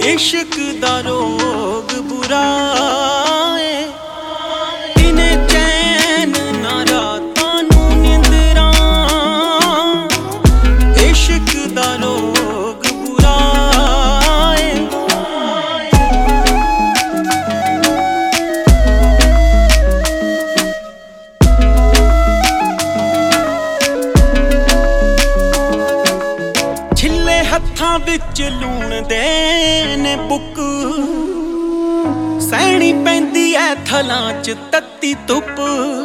इश्क दा रोग बुरा है, दिने चैन ना रातां नूं निंदरां। इश्क दा रोग बुरा है। छिले हत्थां विच लूण दे ने बुक, सैनी पैंदी ऐ थलां च तत्ती धुप।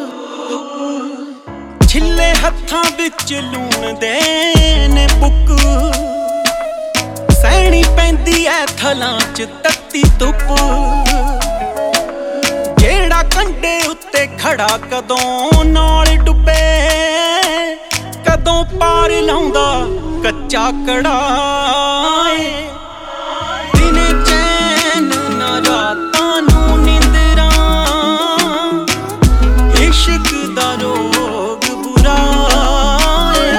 छिले हत्थां विच लूण दे ने बुक, सैनी पैंदी ऐ थलां च तत्ती धुप। जेड़ा कंढे उत्ते खड़ा कदों नाल डुबे, कदों पार लाउंदा कच्चा कड़ा है। दिने चैन ना रातां नूं निंदरां। इश्क दा रोग बुरा है।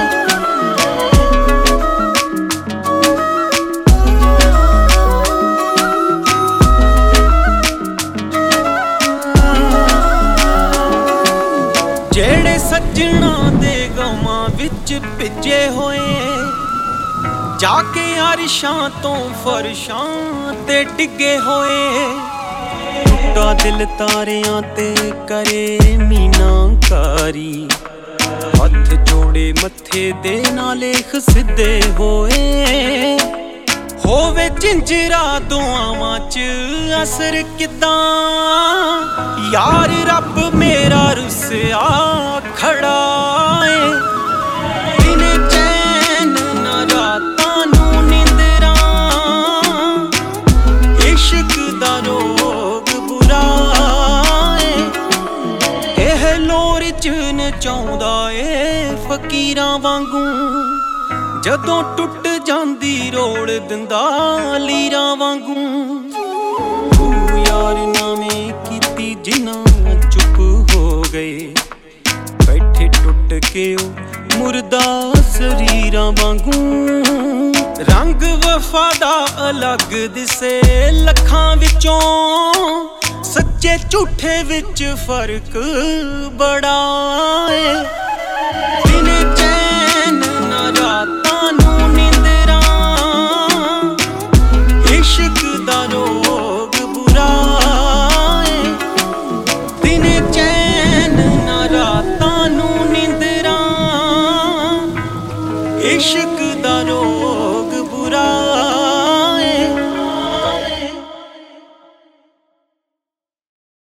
जेड़े सज्जणा दे गवां विच भिजे होए, जाके अरशां तो फरशां ते डिगे होए। टुटा दिल तारियां ते करे मीनाकारी, हथ जोड़े मत्थे दे नाल लेख सिद्धे होए। होवे झिंजरा दुआवां च असर किदां, यार रब मेरा रुसिया खड़ा है। दिने चैन ना रातां नूं निंदरां। इश्क दा रोग बुरा है। एह लोर च नचाउंदा ए फकीरां वांगू, जदों टुट जांदी रोड़ दिंदा लीरां वांगू। तू यार नावें कीती जिन्हां चुप हो गए, बैठे टुट के ओ मुर्दा शरीरां वांगू। रंग वफा दा अलग दिसे लखां विचों, सच्चे झूठे विच फर्क बड़ा है। दिने चैन ना रातां नूं निंदरां। इश्क दा रोग बुरा है। दिने चैन ना रातां नूं निंदरां। इश्क